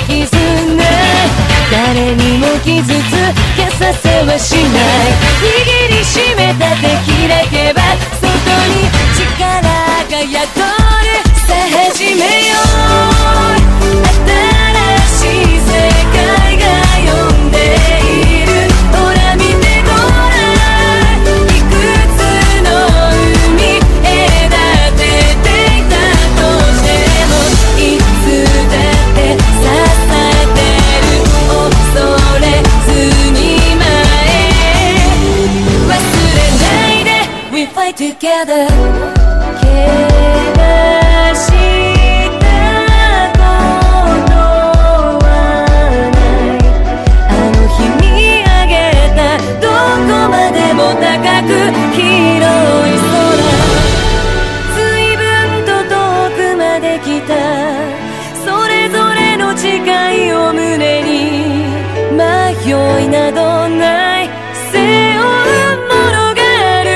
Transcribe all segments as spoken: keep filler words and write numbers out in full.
絆、誰にも傷つけさせはしない。握りしめた手開けば外に力が宿る。さあ始めよう、新しい世界が呼んでいる。ほら見てごらん、いくつの海隔てていたとしても、いつだって支えてる。恐れずに前へ、忘れないで We fight together。 怪我したことはない。あの日見上げたどこまでも高く広い空、随分と遠くまで来た。それぞれの誓いを胸に迷いなどない。背負うものがある。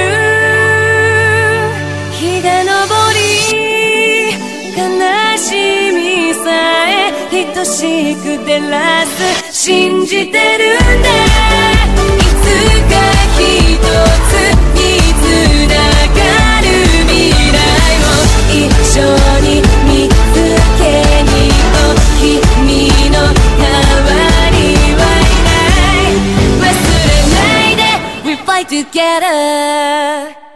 日が昇り悲しみさえ等しく照らす。信じてるんだ、いつか一つに繋がる未来を一緒に見つけに行こう。君の代わりはいない。忘れないで We fight together。